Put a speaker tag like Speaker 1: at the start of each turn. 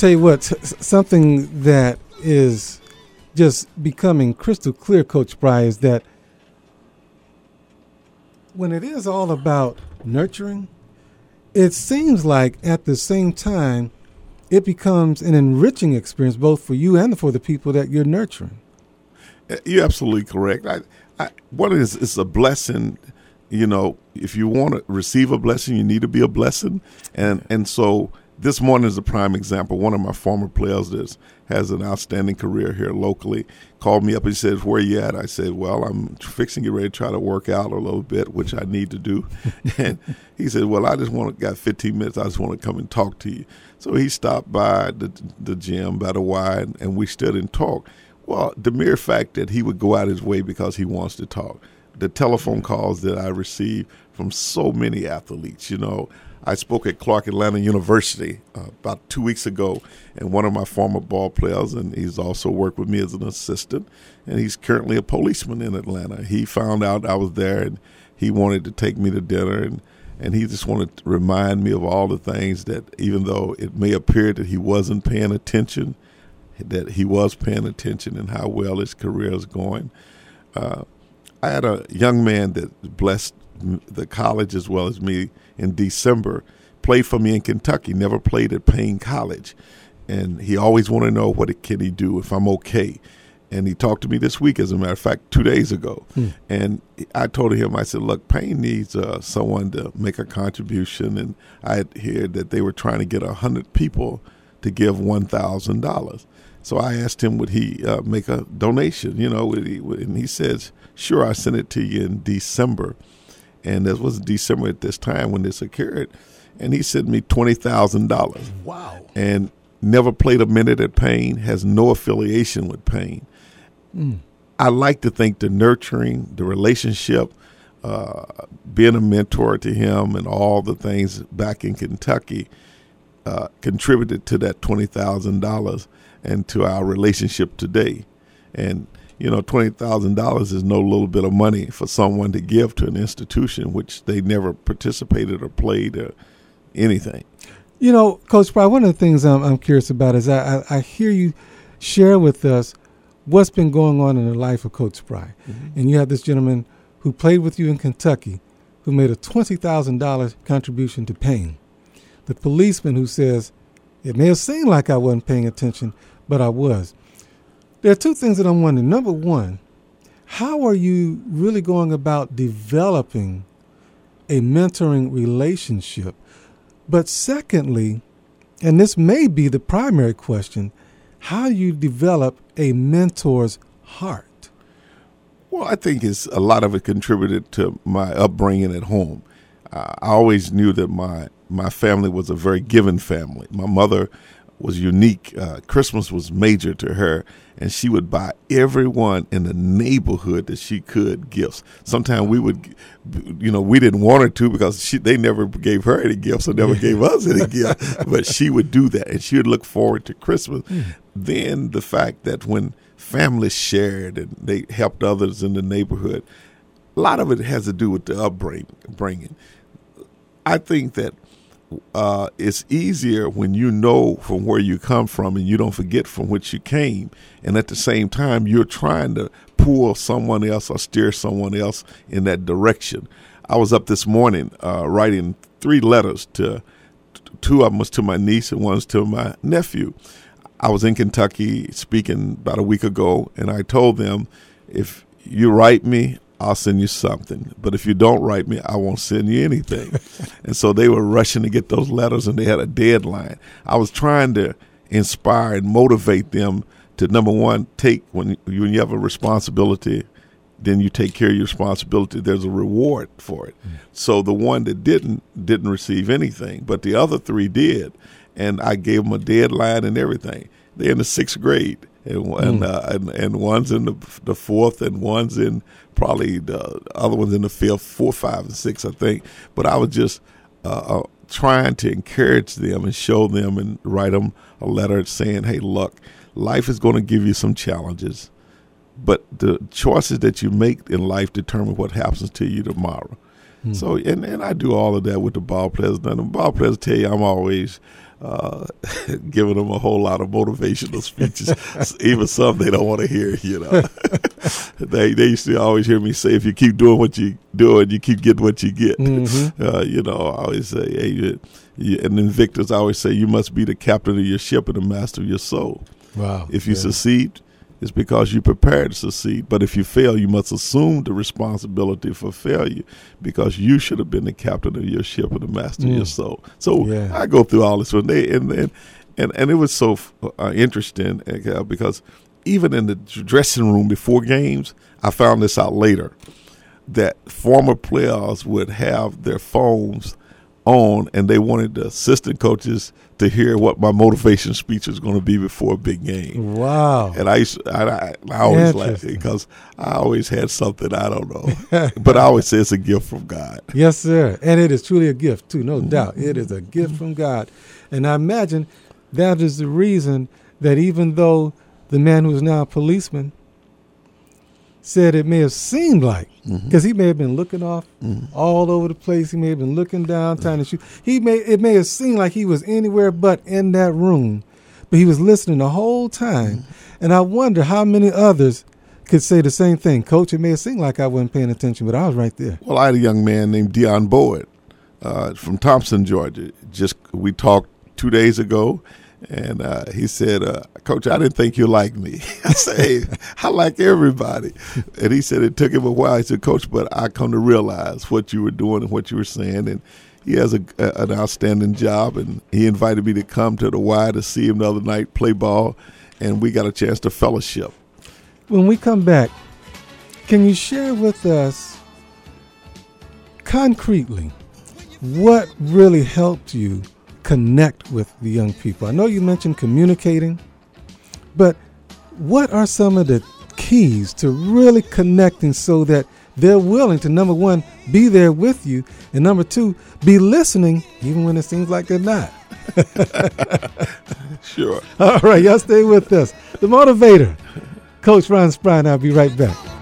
Speaker 1: tell you what, something that is just becoming crystal clear, Coach Spry, is that when it is all about nurturing, it seems like at the same time it becomes an enriching experience both for you and for the people that you're nurturing.
Speaker 2: You're absolutely correct. What is it's a blessing. You know, if you want to receive a blessing, you need to be a blessing. And so this morning is a prime example. One of my former players that has an outstanding career here locally called me up and said, "Where you at?" I said, "Well, I'm fixing to get ready to try to work out a little bit, which I need to do." And he said, "Well, I just got 15 minutes. I just want to come and talk to you." So he stopped by the gym by the Y, and we stood and talked. Well, the mere fact that he would go out his way because he wants to talk. The telephone calls that I received from so many athletes. You know, I spoke at Clark Atlanta University about 2 weeks ago, and one of my former ball players, and he's also worked with me as an assistant, and he's currently a policeman in Atlanta. He found out I was there, and he wanted to take me to dinner, and he just wanted to remind me of all the things that, even though it may appear that he wasn't paying attention, that he was paying attention and how well his career is going. I had a young man that blessed the college as well as me in December, played for me in Kentucky, never played at Payne College. And he always wanted to know what can he do, if I'm okay. And he talked to me this week, as a matter of fact, 2 days ago. And I told him, I said, look, Payne needs someone to make a contribution. And I had heard that they were trying to get 100 people to give $1,000. So I asked him, would he make a donation, you know, and he says, sure, I sent it to you in December. And it was December at this time when this occurred. And he sent me $20,000.
Speaker 1: Wow.
Speaker 2: And never played a minute at Payne, has no affiliation with Payne. I like to think the nurturing, the relationship, being a mentor to him and all the things back in Kentucky contributed to that $20,000 and to our relationship today. And, you know, $20,000 is no little bit of money for someone to give to an institution which they never participated or played or anything.
Speaker 1: You know, Coach Spry, one of the things I'm curious about is I hear you share with us what's been going on in the life of Coach Spry. And you have this gentleman who played with you in Kentucky who made a $20,000 contribution to Payne. The policeman who says, it may have seemed like I wasn't paying attention, but I was. There are two things that I'm wondering. Number one, how are you really going about developing a mentoring relationship? But secondly, and this may be the primary question, how you develop a mentor's heart?
Speaker 2: Well, I think a lot of it contributed to my upbringing at home. I always knew that my family was a very giving family. My mother was unique. Christmas was major to her, and she would buy everyone in the neighborhood that she could gifts. Sometimes we would, you know, we didn't want her to because they never gave her any gifts or never gave us any gifts, but she would do that, and she would look forward to Christmas. Then the fact that when families shared and they helped others in the neighborhood, a lot of it has to do with the upbringing. I think that it's easier when you know from where you come from and you don't forget from which you came. And at the same time, you're trying to pull someone else or steer someone else in that direction. I was up this morning writing 3 letters to 2 of them was to my niece and one's to my nephew. I was in Kentucky speaking about a week ago, and I told them, if you write me, I'll send you something. But if you don't write me, I won't send you anything. And so they were rushing to get those letters, and they had a deadline. I was trying to inspire and motivate them to, number one, when you have a responsibility, then you take care of your responsibility. There's a reward for it. So the one that didn't receive anything, but the other 3 did. And I gave them a deadline and everything. They're in the 6th grade. And one's in the 4th, and one's in probably the other one's in the 5th, 4, 5, and 6, I think. But I was just trying to encourage them and show them and write them a letter saying, hey, look, life is going to give you some challenges, but the choices that you make in life determine what happens to you tomorrow. So, and I do all of that with the ball players. Now, the ball players tell you I'm always giving them a whole lot of motivational speeches, even some they don't want to hear. They used to always hear me say, "If you keep doing what you doing, you keep getting what you get."
Speaker 1: Mm-hmm.
Speaker 2: I always say, "Hey," and Invictus, I always say, "You must be the captain of your ship and the master of your soul."
Speaker 1: Wow!
Speaker 2: If you succeed, it's because you prepared to succeed. But if you fail, you must assume the responsibility for failure, because you should have been the captain of your ship and the master of your soul. So I go through all this one day, and it was so interesting because even in the dressing room before games, I found this out later, that former players would have their phones on, and they wanted the assistant coaches to hear what my motivation speech was going to be before a big game.
Speaker 1: Wow!
Speaker 2: And I always laugh because I always had something, I don't know, but I always say it's a gift from God.
Speaker 1: Yes, sir, and it is truly a gift too, no doubt. It is a gift from God, and I imagine that is the reason that even though the man who is now a policeman said it may have seemed like, because he may have been looking off all over the place. He may have been looking down, trying to shoot. It may have seemed like he was anywhere but in that room, but he was listening the whole time. And I wonder how many others could say the same thing. Coach, it may have seemed like I wasn't paying attention, but I was right there.
Speaker 2: Well, I had a young man named Dion Boyd from Thompson, Georgia. We talked 2 days ago. And he said, "Coach, I didn't think you liked me." I said, "Hey, I like everybody." And he said it took him a while. He said, "Coach, but I come to realize what you were doing and what you were saying." And he has an outstanding job. And he invited me to come to the Y to see him the other night play ball. And we got a chance to fellowship.
Speaker 1: When we come back, can you share with us concretely what really helped you connect with the young people? I know you mentioned communicating, but what are some of the keys to really connecting so that they're willing to, number one, be there with you, and number two, be listening even when it seems like they're not?
Speaker 2: Sure.
Speaker 1: All right, y'all stay with us. The Motivator, Coach Ron Spry, and I'll be right back.